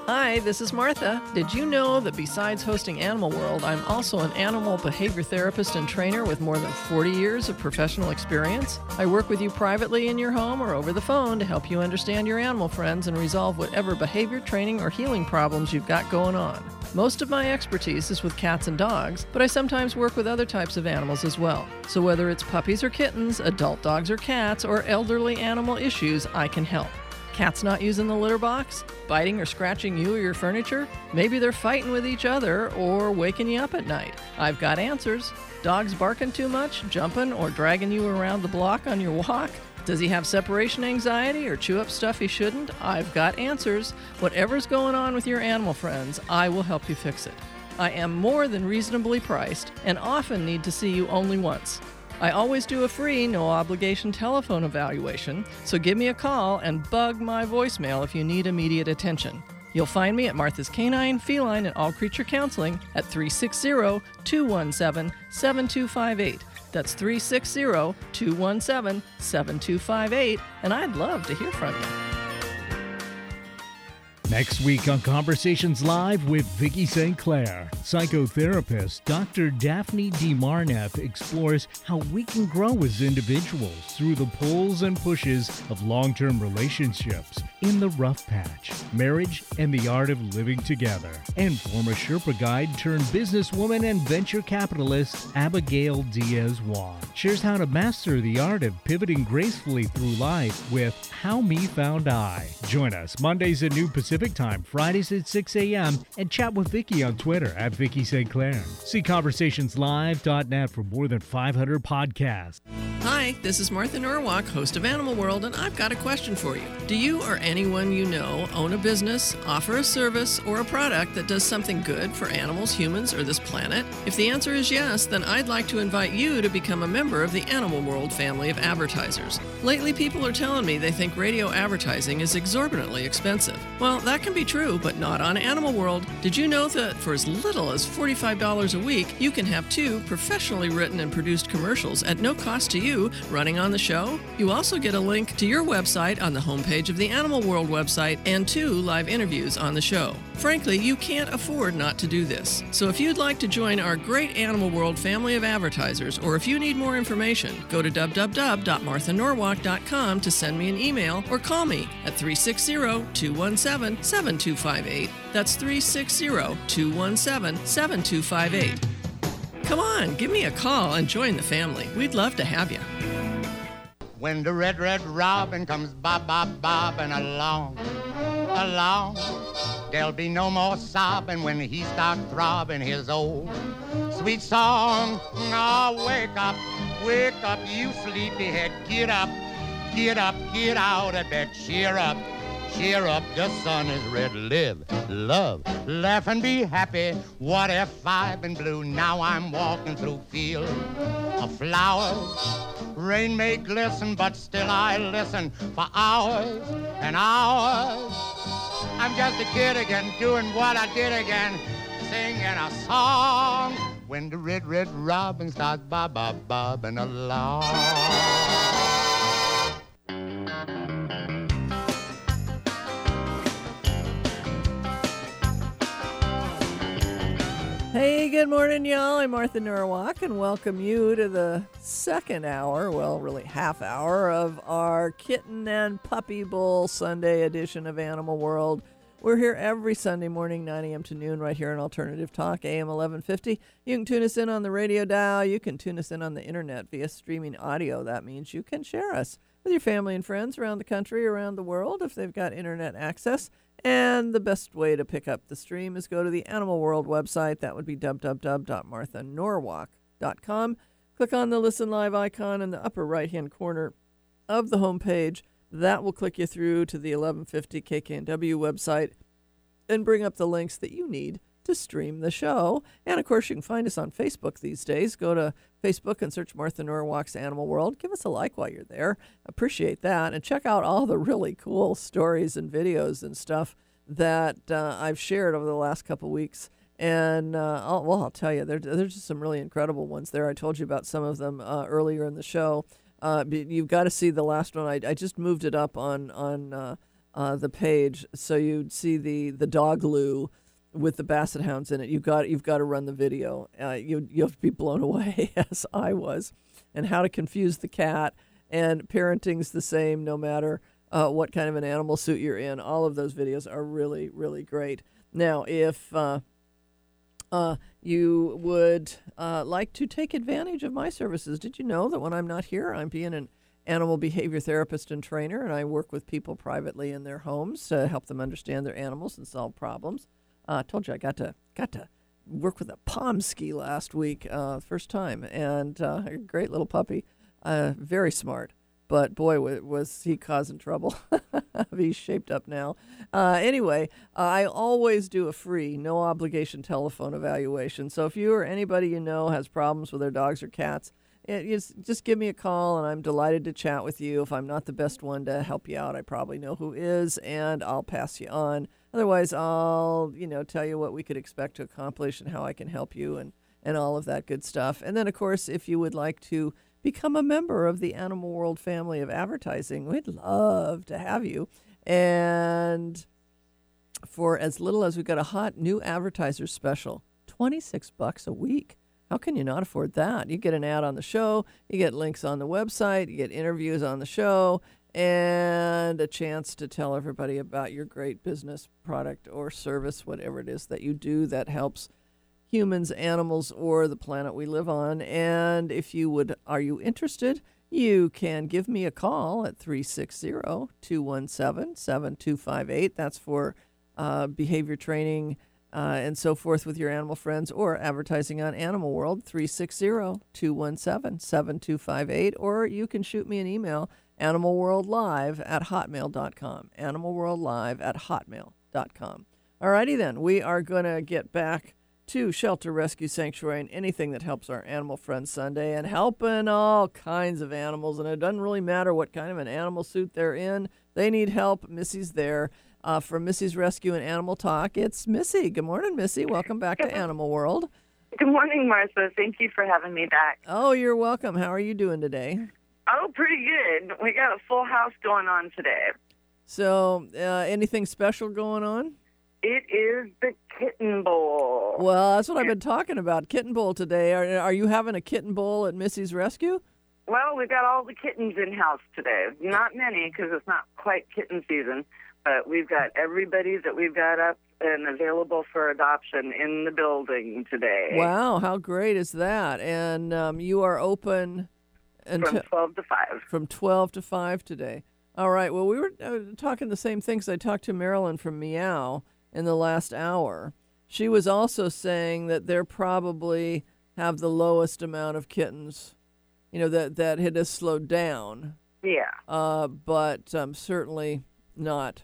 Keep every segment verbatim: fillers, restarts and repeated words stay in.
Hi, this is Martha. Did you know that besides hosting Animal World, I'm also an animal behavior therapist and trainer with more than forty years of professional experience? I work with you privately in your home or over the phone to help you understand your animal friends and resolve whatever behavior, training, or healing problems you've got going on. Most of my expertise is with cats and dogs, but I sometimes work with other types of animals as well. So whether it's puppies or kittens, adult dogs or cats, or elderly animal issues, I can help. Cats not using the litter box? Biting or scratching you or your furniture? Maybe they're fighting with each other or waking you up at night. I've got answers. Dogs barking too much, jumping, or dragging you around the block on your walk? Does he have separation anxiety or chew up stuff he shouldn't? I've got answers. Whatever's going on with your animal friends, I will help you fix it. I am more than reasonably priced and often need to see you only once. I always do a free, no-obligation telephone evaluation, so give me a call and bug my voicemail if you need immediate attention. You'll find me at Martha's Canine, Feline, and All Creature Counseling at three six zero, two one seven, seven two five eight. That's three six zero, two one seven, seven two five eight, and I'd love to hear from you. Next week on Conversations Live with Vicki Saint Clair, psychotherapist Doctor Daphne D. Marneff explores how we can grow as individuals through the pulls and pushes of long-term relationships in the rough patch, marriage, and the art of living together. And former Sherpa guide turned businesswoman and venture capitalist Abigail Diaz-Wong shares how to master the art of pivoting gracefully through life with How Me Found I. Join us Mondays at noon Pacific Time, Fridays at six a.m., and chat with Vicki on Twitter at Vicki Saint Clair. See conversationslive dot net for more than five hundred podcasts. Hi, this is Martha Norwalk, host of Animal World, and I've got a question for you. Do you or anyone you know own a business, offer a service, or a product that does something good for animals, humans, or this planet? If the answer is yes, then I'd like to invite you to become a member of the Animal World family of advertisers. Lately, people are telling me they think radio advertising is exorbitantly expensive. Well, that can be true, but not on Animal World. Did you know that for as little as forty-five dollars a week, you can have two professionally written and produced commercials at no cost to you running on the show? You also get a link to your website on the homepage of the Animal World website and two live interviews on the show. Frankly, you can't afford not to do this. So if you'd like to join our great Animal World family of advertisers, or if you need more information, go to w w w dot martha norwalk dot com to send me an email or call me at three six zero, two one seven, seven two five eight. That's three six zero, two one seven, seven two five eight. Come on, give me a call and join the family. We'd love to have you. When the red, red robin comes bob, bob, bobbing along, along, there'll be no more sobbing when he starts throbbing his old sweet song. Oh, wake up, wake up, you sleepyhead, get up, get up, get out of bed, cheer up. Cheer up, the sun is red. Live, love, laugh and be happy. What if I've been blue? Now I'm walking through fields of flowers. Rain may glisten, but still I listen for hours and hours. I'm just a kid again, doing what I did again, singing a song. When the red, red robin starts bob, bob, bobbing along. Hey, good morning, y'all. I'm Martha Norwalk, and welcome you to the second hour, well, really half hour, of our Kitten and Puppy Bowl Sunday edition of Animal World. We're here every Sunday morning, nine a.m. to noon, right here on Alternative Talk, A M eleven fifty. You can tune us in on the radio dial. You can tune us in on the internet via streaming audio. That means you can share us with your family and friends around the country, around the world, if they've got internet access. And the best way to pick up the stream is go to the Animal World website. That would be w w w dot martha norwalk dot com. Click on the Listen Live icon in the upper right-hand corner of the homepage. That will click you through to the eleven fifty K K N W website and bring up the links that you need to stream the show. And, of course, you can find us on Facebook these days. Go to Facebook and search Martha Norwalk's Animal World. Give us a like while you're there. Appreciate that. And check out all the really cool stories and videos and stuff that uh, I've shared over the last couple weeks. And, uh, I'll, well, I'll tell you, there, there's just some really incredible ones there. I told you about some of them uh, earlier in the show. Uh, you've got to see the last one. I, I just moved it up on, on uh, uh, the page, so you'd see the the dog loo with the basset hounds in it. You've got you've got to run the video. Uh, you you have to be blown away, as I was, and how to confuse the cat. And parenting's the same no matter uh, what kind of an animal suit you're in. All of those videos are really really great. Now, if uh, uh, you would uh, like to take advantage of my services, did you know that when I'm not here, I'm being an animal behavior therapist and trainer, and I work with people privately in their homes to help them understand their animals and solve problems. I uh, told you I got to got to work with a Pomsky last week, uh, first time, and uh, a great little puppy, uh, very smart. But boy, w- was he causing trouble. He's shaped up now. Uh, anyway, uh, I always do a free, no obligation telephone evaluation. So if you or anybody you know has problems with their dogs or cats, it, just, just give me a call, and I'm delighted to chat with you. If I'm not the best one to help you out, I probably know who is, and I'll pass you on. Otherwise, I'll, you know, tell you what we could expect to accomplish and how I can help you and, and all of that good stuff. And then, of course, if you would like to become a member of the Animal World family of advertising, we'd love to have you. And for as little as we've got a hot new advertiser special, twenty-six bucks a week. How can you not afford that? You get an ad on the show, you get links on the website, you get interviews on the show, and a chance to tell everybody about your great business, product, or service, whatever it is that you do that helps humans, animals, or the planet we live on. And if you would, are you interested? You can give me a call at three six zero, two one seven, seven two five eight. That's for uh, behavior training uh, and so forth with your animal friends, or advertising on Animal World, three six zero, two one seven, seven two five eight. Or you can shoot me an email, animalworldlive at hotmail dot com. animalworldlive at hotmail dot com. All righty then, we are going to get back to Shelter Rescue Sanctuary and anything that helps our animal friends Sunday, and helping all kinds of animals. And it doesn't really matter what kind of an animal suit they're in. They need help. Missy's there. Uh, from Missy's Rescue and Animal Talk, it's Missy. Good morning, Missy. Welcome back to Animal World. Good morning, Martha. Thank you for having me back. Oh, you're welcome. How are you doing today? Oh, pretty good. We got a full house going on today. So, uh, anything special going on? It is the Kitten Bowl. Well, that's what I've been talking about, Kitten Bowl today. Are, are you having a Kitten Bowl at Missy's Rescue? Well, we've got all the kittens in-house today. Not many, because it's not quite kitten season, but we've got everybody that we've got up and available for adoption in the building today. Wow, how great is that? And um, you are open until from twelve to five. From twelve to five today. All right, well, we were uh, talking the same things. I talked to Marilyn from Meow in the last hour. She was also saying that they're probably have the lowest amount of kittens, you know, that, that it has slowed down. Yeah. Uh, but um, certainly not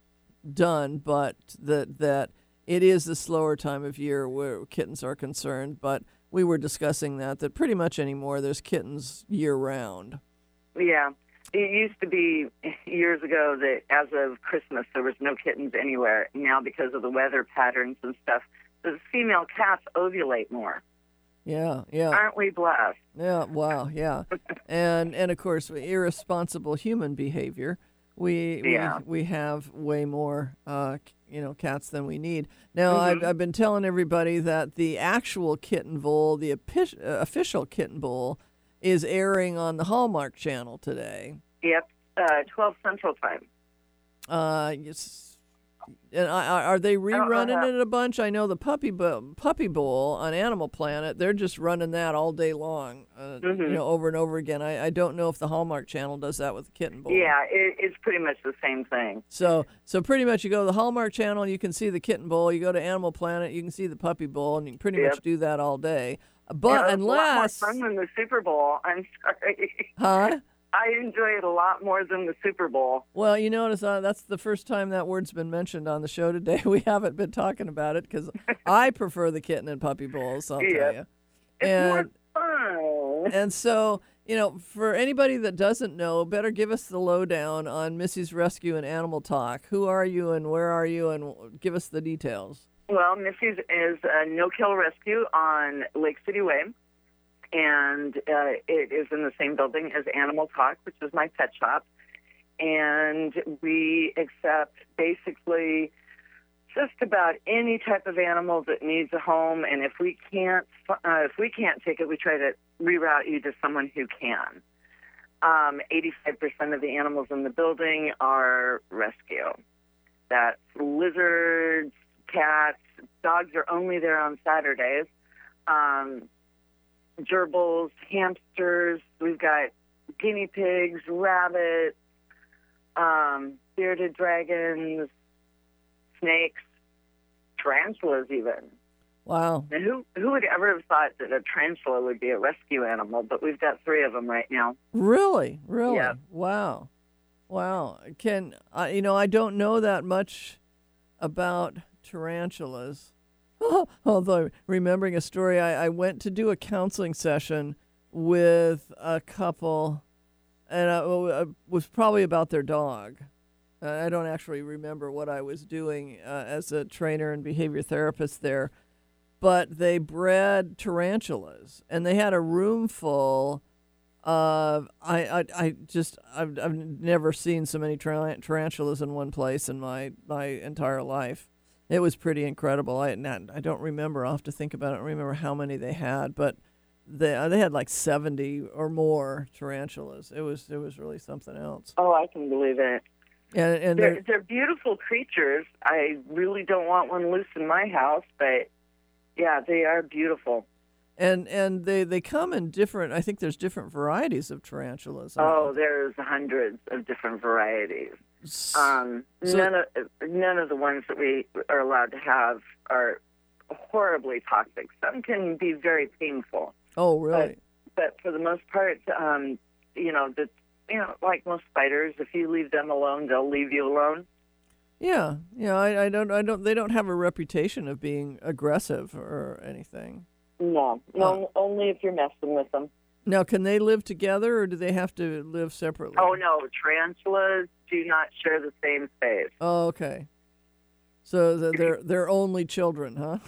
done, but that that it is the slower time of year where kittens are concerned. But we were discussing that, that pretty much anymore there's kittens year-round. Yeah. It used to be years ago that as of Christmas there was no kittens anywhere. Now, because of the weather patterns and stuff, the female cats ovulate more. Yeah, yeah. Aren't we blessed? Yeah, wow, yeah. and and of course, irresponsible human behavior. We yeah. we, we have way more uh, you know, cats than we need. Now, Mm-hmm. I've, I've been telling everybody that the actual Kitten Bowl, the epi- uh, official Kitten Bowl, is airing on the Hallmark Channel today. Yep, uh, twelve Central Time. Uh, yes. And I, are they rerunning it a bunch? I know the Puppy Bo- Puppy Bowl on Animal Planet, they're just running that all day long, uh, mm-hmm. you know, over and over again. I, I don't know if the Hallmark Channel does that with the Kitten Bowl. Yeah, it, it's pretty much the same thing. So so pretty much you go to the Hallmark Channel, you can see the Kitten Bowl. You go to Animal Planet, you can see the Puppy Bowl, and you can pretty yep. much do that all day. But yeah, unless... It's a lot more fun than the Super Bowl. I'm sorry. Huh? I enjoy it a lot more than the Super Bowl. Well, you notice uh, that's the first time that word's been mentioned on the show today. We haven't been talking about it because I prefer the Kitten and Puppy Bowls, I'll yeah. tell you. It's And, more fun. and so, you know, for anybody that doesn't know, better give us the lowdown on Missy's Rescue and Animal Talk. Who are you and where are you, and give us the details. Well, Missy's is a no-kill rescue on Lake City Way. And uh, it is in the same building as Animal Talk, which is my pet shop. and we accept basically just about any type of animal that needs a home. And if we can't, uh, if we can't take it, we try to reroute you to someone who can. Um, eighty-five percent of the animals in the building are rescue. That's lizards, cats, dogs are only there on Saturdays. Um, gerbils, hamsters. We've got guinea pigs, rabbits, um, bearded dragons, snakes, tarantulas even. Wow. And who who would ever have thought that a tarantula would be a rescue animal? But we've got three of them right now. Really? Really? Yeah. Wow. Wow. Can I, you know, I don't know that much about tarantulas. Although, remembering a story, I, I went to do a counseling session with a couple, and I, it was probably about their dog. Uh, I don't actually remember what I was doing uh, as a trainer and behavior therapist there, but they bred tarantulas, and they had a room full of, I, I, I just, I've, I've never seen so many tar- tarantulas in one place in my, my entire life. It was pretty incredible. I not, I don't remember. I'll have to think about it. I don't remember how many they had, but they uh, they had like seventy or more tarantulas. It was it was really something else. Oh, I can believe it. And and They're, they're, they're beautiful creatures. I really don't want one loose in my house, but yeah, they are beautiful. and and they, they come in different. I think there's different varieties of tarantulas. Oh, there's hundreds of different varieties. Um, So- none of none of the ones that we are allowed to have are horribly toxic. Some can be very painful. Oh, really? But for the most part, um, you know, the you know, like most spiders, if you leave them alone, they'll leave you alone. Yeah, yeah. I, I don't I don't. They don't have a reputation of being aggressive or anything. No, no, only if you're messing with them. Now, can they live together, or do they have to live separately? Oh no, tarantulas do not share the same space. Oh, okay. So the, they're they're only children, huh?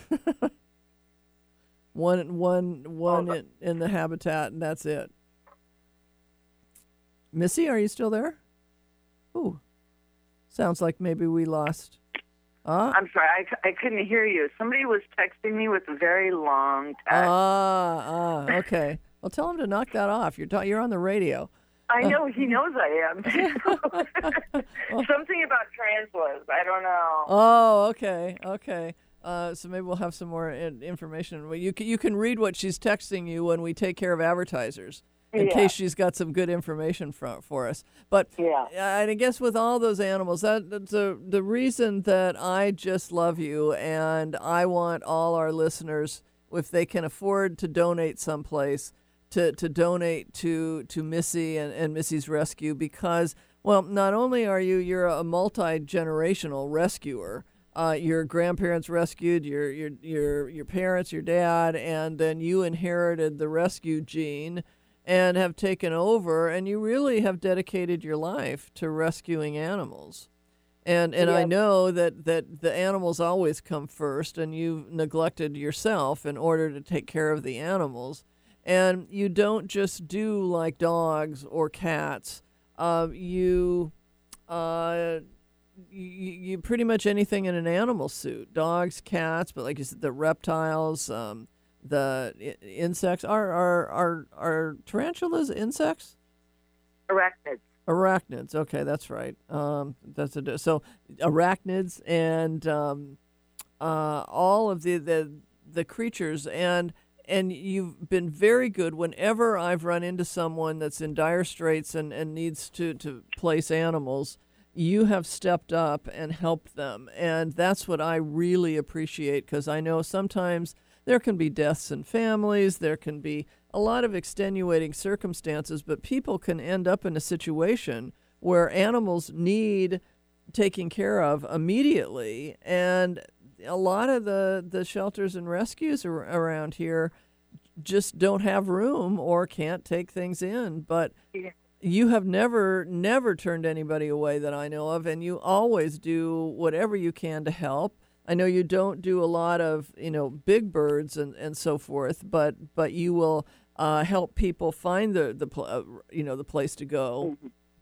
one one one Oh, in, in the habitat, and that's it. Missy, are you still there? Ooh, sounds like maybe we lost. Ah, I'm sorry, I, c- I couldn't hear you. Somebody was texting me with a very long text. ah, ah. Okay. Well, tell him to knock that off. You're ta- you're on the radio. I know, he knows I am, too. Something about tarantulas, I don't know. Oh, okay, okay. Uh, so maybe we'll have some more in- information. Well, you can, you can read what she's texting you when we take care of advertisers, in Yeah. case she's got some good information for, for us. But Yeah. uh, and I guess with all those animals, that that's a, the reason that I just love you, and I want all our listeners, if they can afford to donate someplace, to, to donate to to Missy and, and Missy's Rescue, because, well, not only are you you're a multi-generational rescuer. Uh, your grandparents rescued your, your your your parents, your dad, and then you inherited the rescue gene and have taken over, and you really have dedicated your life to rescuing animals. And and I Yeah. know that, that the animals always come first, and you've neglected yourself in order to take care of the animals. And you don't just do like dogs or cats. Uh, you, uh, you, you pretty much anything in an animal suit. Dogs, cats, but like you said, the reptiles, um, the I- insects. Are, are, are, are tarantulas insects? Arachnids. Arachnids. Okay, that's right. Um, that's a, so arachnids and um, uh, all of the, the the creatures, and and you've been very good whenever I've run into someone that's in dire straits and, and needs to, to place animals. You have stepped up and helped them, and that's what I really appreciate, because I know sometimes there can be deaths in families, there can be a lot of extenuating circumstances, but people can end up in a situation where animals need taking care of immediately, and a lot of the, the shelters and rescues ar- around here just don't have room or can't take things in. But Yeah. you have never, never turned anybody away that I know of, and you always do whatever you can to help. I know you don't do a lot of, you know, big birds and, and so forth, but but you will uh, help people find the the pl- uh, you know the place to go.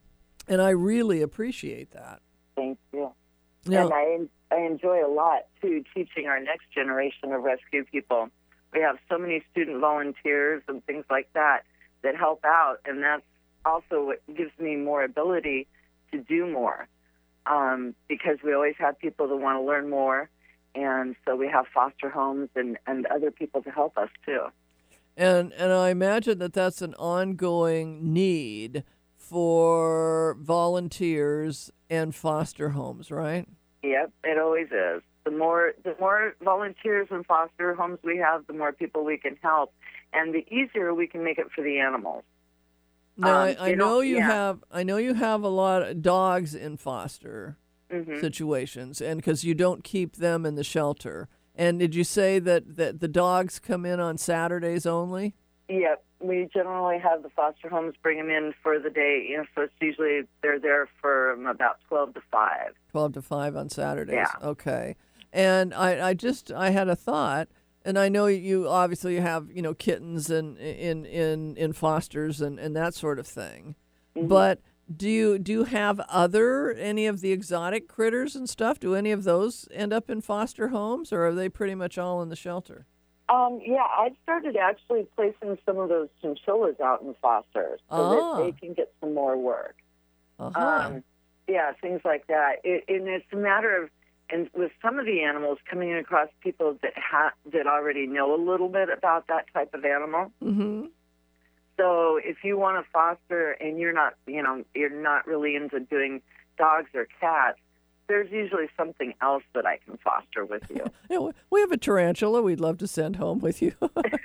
And I really appreciate that. Thank you. Now, and I, I enjoy a lot, too, teaching our next generation of rescue people. We have so many student volunteers and things like that that help out, and that's also what gives me more ability to do more, um, because we always have people that want to learn more, and so we have foster homes and, and other people to help us, too. And and I imagine that that's an ongoing need for volunteers and foster homes, right? Yep, it always is. The more the more volunteers and foster homes we have, the more people we can help, and the easier we can make it for the animals. Now, um, I, I you know know- you yeah. have I know you have a lot of dogs in foster Mm-hmm. situations, and because you don't keep them in the shelter. And did you say that, that the dogs come in on Saturdays only? Yep, we generally have the foster homes bring them in for the day. You know, so it's usually they're there from about twelve to five. twelve to five on Saturdays. Yeah. Okay. And I, I just I had a thought, and I know you obviously have, you know, kittens and in in in fosters and, and that sort of thing. Mm-hmm. But do you do you have other any of the exotic critters and stuff? Do any of those end up in foster homes, or are they pretty much all in the shelter? Um, yeah, I've started actually placing some of those chinchillas out in fosters so Ah. that they can get some more work. Uh-huh. Um, yeah, things like that. It, and it's a matter of, and with some of the animals, coming across people that ha- that already know a little bit about that type of animal. Mm-hmm. So if you want to foster and you're not, you know, you're not really into doing dogs or cats, there's usually something else that I can foster with you. Yeah, we- we have a tarantula we'd love to send home with you.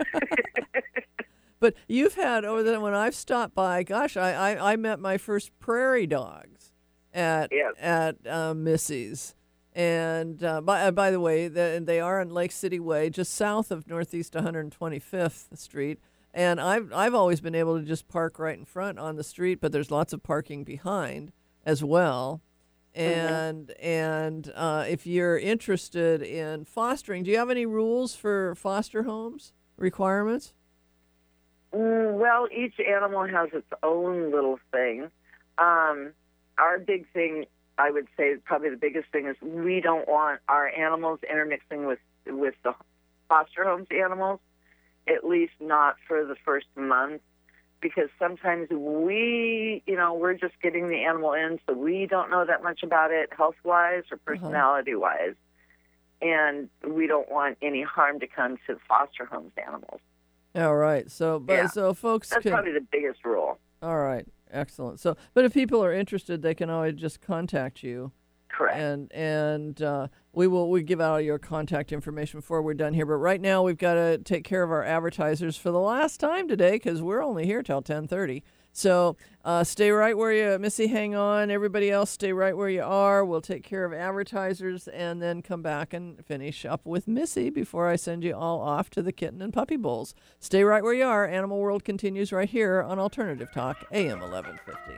But you've had, over the, when I've stopped by, gosh, I, I, I met my first prairie dogs at Yep. at uh, Missy's. And uh, by, uh, by the way, the, they are on Lake City Way, just south of Northeast one hundred twenty-fifth Street. And I've I've always been able to just park right in front on the street, but there's lots of parking behind as well. And mm-hmm. and uh, if you're interested in fostering, do you have any rules for foster homes requirements? Mm, well, each animal has its own little thing. Um, our big thing, I would say, probably the biggest thing is we don't want our animals intermixing with with the foster homes animals. At least not for the first month, because sometimes we, you know, we're just getting the animal in, so we don't know that much about it health-wise or personality-wise, and we don't want any harm to come to foster homes animals. All right. So, but Yeah. so folks That's can. probably the biggest rule. All right. Excellent. So, but if people are interested, they can always just contact you. Correct. And and uh, we will we give out your contact information before we're done here. But right now we've got to take care of our advertisers for the last time today because we're only here till ten thirty. So uh, stay right where you, Missy. Hang on. Everybody else, stay right where you are. We'll take care of advertisers and then come back and finish up with Missy before I send you all off to the kitten and puppy bowls. Stay right where you are. Animal World continues right here on Alternative Talk, A M eleven fifty.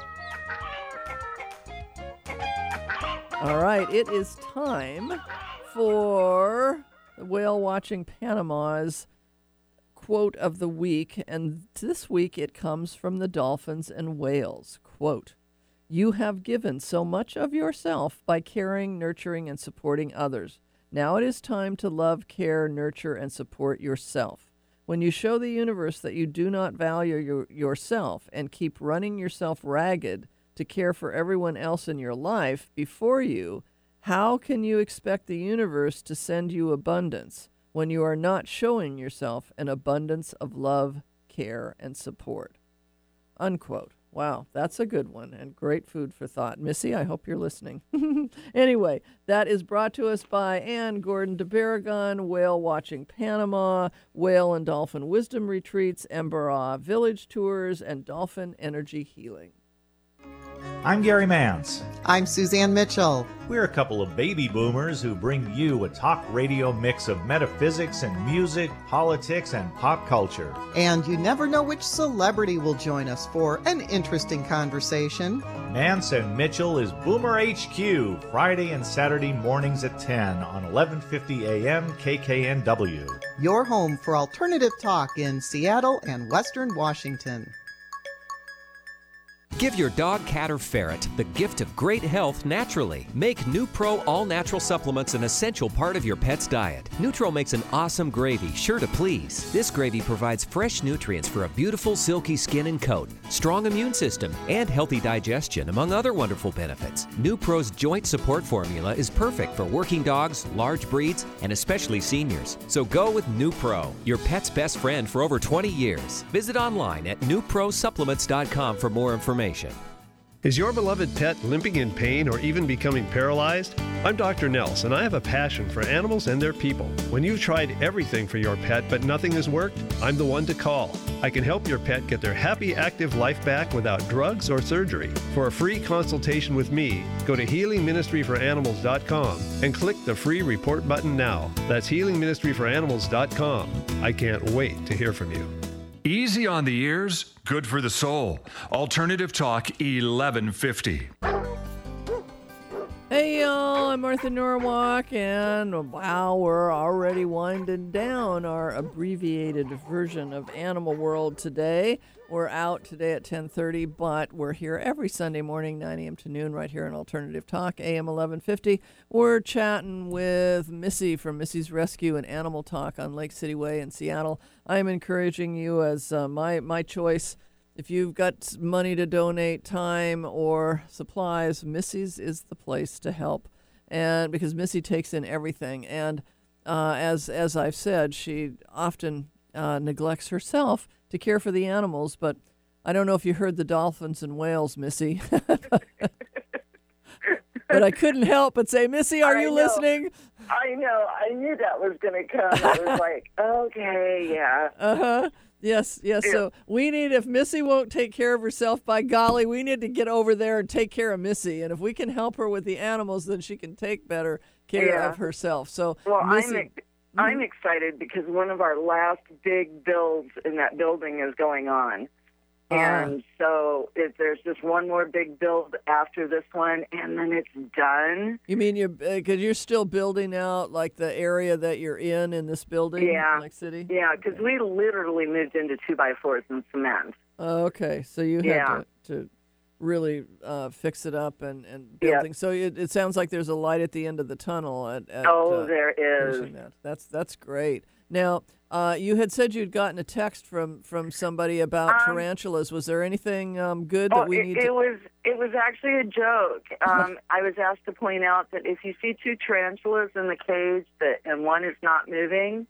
All right, it is time for the Whale Watching Panama's quote of the week, and this week it comes from the Dolphins and Whales. Quote, "You have given so much of yourself by caring, nurturing, and supporting others. Now it is time to love, care, nurture, and support yourself. When you show the universe that you do not value your, yourself and keep running yourself ragged to care for everyone else in your life before you, how can you expect the universe to send you abundance when you are not showing yourself an abundance of love, care, and support?" Unquote. Wow, that's a good one and great food for thought. Missy, I hope you're listening. Anyway, that is brought to us by Ann Gordon de Barragan, Whale Watching Panama, Whale and Dolphin Wisdom Retreats, Embera Village Tours, and Dolphin Energy Healing. I'm Gary Mance. I'm Suzanne Mitchell. We're a couple of baby boomers who bring you a talk radio mix of metaphysics and music, politics, and pop culture. And you never know which celebrity will join us for an interesting conversation. Mance and Mitchell is Boomer H Q, Friday and Saturday mornings at ten on eleven fifty A M K K N W. Your home for alternative talk in Seattle and Western Washington. Give your dog, cat, or ferret the gift of great health naturally. Make NuPro all-natural supplements an essential part of your pet's diet. Nutro makes an awesome gravy, sure to please. This gravy provides fresh nutrients for a beautiful, silky skin and coat, strong immune system, and healthy digestion, among other wonderful benefits. NuPro's joint support formula is perfect for working dogs, large breeds, and especially seniors. So go with NuPro, your pet's best friend for over twenty years. Visit online at new pro supplements dot com for more information. Is your beloved pet limping in pain or even becoming paralyzed? I'm Doctor Nels, and I have a passion for animals and their people. When you've tried everything for your pet but nothing has worked, I'm the one to call. I can help your pet get their happy, active life back without drugs or surgery. For a free consultation with me, go to healing ministry for animals dot com and click the free report button now. That's healing ministry for animals dot com. I can't wait to hear from you. Easy on the ears, good for the soul. Alternative Talk eleven fifty. Hey y'all, I'm Martha Norwalk, and wow, we're already winding down our abbreviated version of Animal World today. We're out today at ten thirty, but we're here every Sunday morning, nine a.m. to noon, right here on Alternative Talk, A M eleven fifty. We're chatting with Missy from Missy's Rescue and Animal Talk on Lake City Way in Seattle. I'm encouraging you as uh, my, my choice. If you've got money to donate, time or supplies, Missy's is the place to help, and because Missy takes in everything. And uh, as as I've said, she often uh, neglects herself to care for the animals. But I don't know if you heard the dolphins and whales, Missy. But I couldn't help but say, Missy, are I you know. listening? I know. I knew that was going to come. I was like, okay, yeah. Uh-huh. Yes, yes. Yeah. So we need, if Missy won't take care of herself, by golly, we need to get over there and take care of Missy. And if we can help her with the animals, then she can take better care Yeah. of herself. So, Well, Missy, I'm ex- I'm excited because one of our last big builds in that building is going on. And so if there's just one more big build after this one, and then it's done. You mean you're, because you're still building out, like, the area that you're in in this building? Yeah. Lake City? Yeah, because we literally moved into two by fours and cement. Oh, okay. So you had Yeah. to, to really uh, fix it up and, and building. So it, it sounds like there's a light at the end of the tunnel. At, at Oh, uh, there is. finishing That. That's that's great. Now, uh, you had said you'd gotten a text from, from somebody about Um, tarantulas. Was there anything um, good that Oh, we it, need it to... was it was actually a joke. Um, I was asked to point out that if you see two tarantulas in the cage that and one is not moving,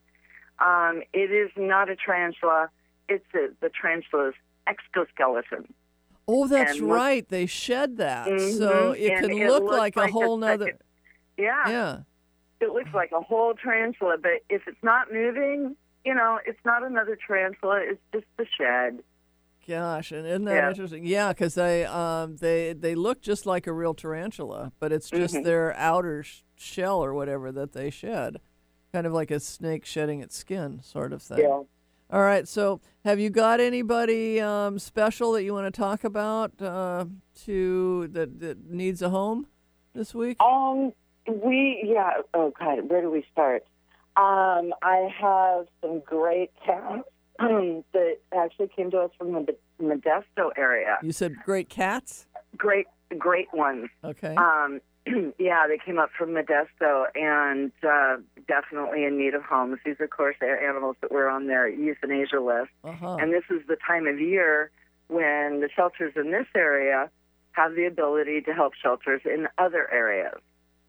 um, it is not a tarantula. It's a, the tarantula's exoskeleton. Oh, that's and look- right. They shed that. Mhm. So it And can it look looks like a like a whole nother... second- Yeah. Yeah. It looks like a whole tarantula, but if it's not moving, you know, it's not another tarantula. It's just the shed. Gosh, and isn't that Yeah. interesting? Yeah, because they um they they look just like a real tarantula, but it's just Mhm. their outer sh- shell or whatever that they shed, kind of like a snake shedding its skin, sort of thing. Yeah. All right. So, have you got anybody um, special that you want to talk about uh, to that, that needs a home this week? Um, we yeah. Oh God, where do we start? Um, I have some great cats that actually came to us from the Modesto area. You said great cats. Great, great ones. Okay. Um, yeah, they came up from Modesto and uh, definitely in need of homes. These, of course, are animals that were on their euthanasia list. Uh-huh. And this is the time of year when the shelters in this area have the ability to help shelters in other areas.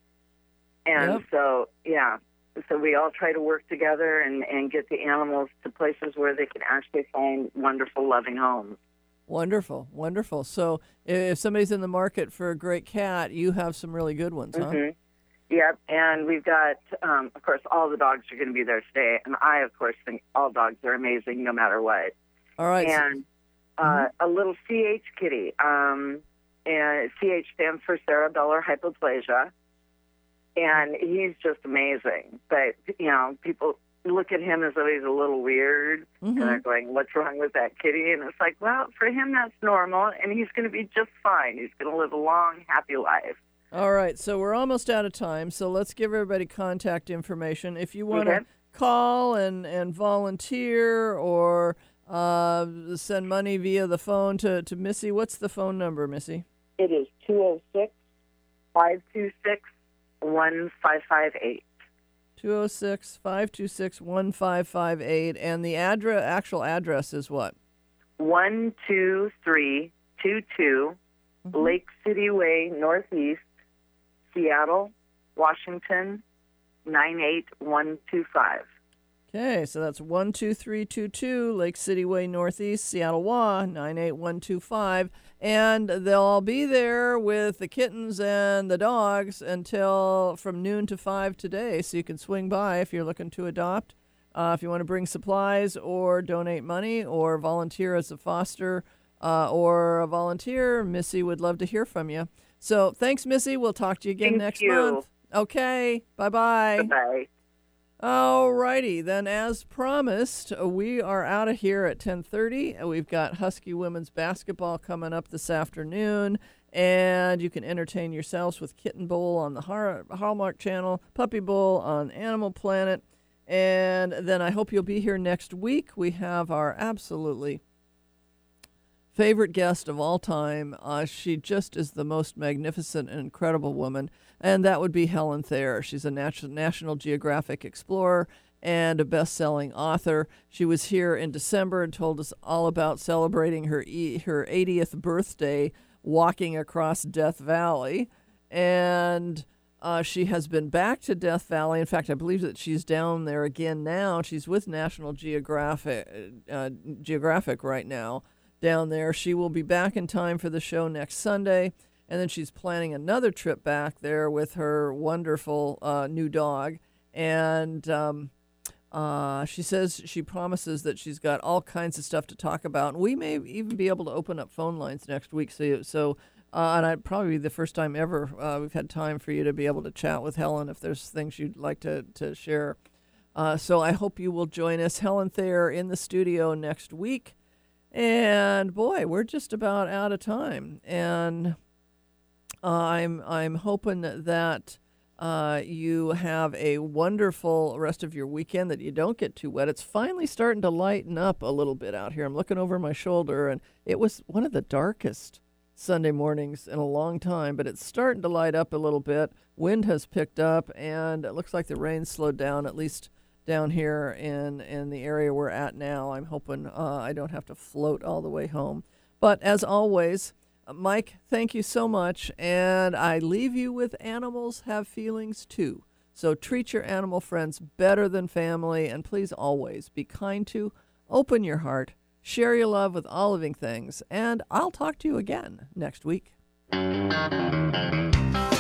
And Yep. so, yeah, so we all try to work together and, and get the animals to places where they can actually find wonderful, loving homes. Wonderful, wonderful. So, if somebody's in the market for a great cat, you have some really good ones, huh? Mm-hmm. Yep, and we've got, um, of course, all the dogs are going to be there today. And I, of course, think all dogs are amazing no matter what. All right. so- And uh, a little C H kitty. Um, and C H stands for cerebellar hypoplasia. And he's just amazing. But, you know, people look at him as though he's a little weird. Mhm. And they're going, what's wrong with that kitty? And it's like, well, for him, that's normal. And he's going to be just fine. He's going to live a long, happy life. All right, so we're almost out of time, so let's give everybody contact information. If you want to Okay. call and, and volunteer or uh, send money via the phone to, to Missy. What's the phone number, Missy? It is two oh six, five two six, one five five eight. two oh six, five two six, one five five eight. And the address, actual address is what? one two three two two mm-hmm. Lake City Way, Northeast, Seattle, Washington, nine eight one two five. Okay, so that's one two three two two, Lake City Way, Northeast, Seattle, W A, nine eight one two five. And they'll all be there with the kittens and the dogs until from noon to five today. So you can swing by if you're looking to adopt, uh, if you want to bring supplies or donate money or volunteer as a foster uh, or a volunteer. Missy would love to hear from you. So thanks, Missy. We'll talk to you again Thank next you. month. Okay, bye-bye. Bye-bye. All righty, then as promised, we are out of here at ten thirty. We've got Husky women's basketball coming up this afternoon, and you can entertain yourselves with Kitten Bowl on the Har- Hallmark Channel, Puppy Bowl on Animal Planet, and then I hope you'll be here next week. We have our absolutely favorite guest of all time. Uh, she just is the most magnificent and incredible woman, and that would be Helen Thayer. She's a nat- National Geographic explorer and a best-selling author. She was here in December and told us all about celebrating her e- her eightieth birthday walking across Death Valley, and uh, she has been back to Death Valley. In fact, I believe that she's down there again now. She's with National Geographic, uh, Geographic right now. Down there. She will be back in time for the show next Sunday, and then she's planning another trip back there with her wonderful uh, new dog. And um, uh, she says she promises that she's got all kinds of stuff to talk about. And we may even be able to open up phone lines next week. So, so uh, and I'd probably be the first time ever uh, we've had time for you to be able to chat with Helen if there's things you'd like to, to share. Uh, so I hope you will join us. Helen Thayer in the studio next week. And boy, we're just about out of time, and uh, I'm I'm hoping that uh, you have a wonderful rest of your weekend, that you don't get too wet. It's finally starting to lighten up a little bit out here. I'm looking over my shoulder, and it was one of the darkest Sunday mornings in a long time, but it's starting to light up a little bit. Wind has picked up, and it looks like the rain slowed down, at least down here in, in the area we're at now. I'm hoping uh, I don't have to float all the way home. But as always, uh, Mike, thank you so much. And I leave you with animals have feelings too. So treat your animal friends better than family. And please always be kind to, open your heart, share your love with all living things. And I'll talk to you again next week.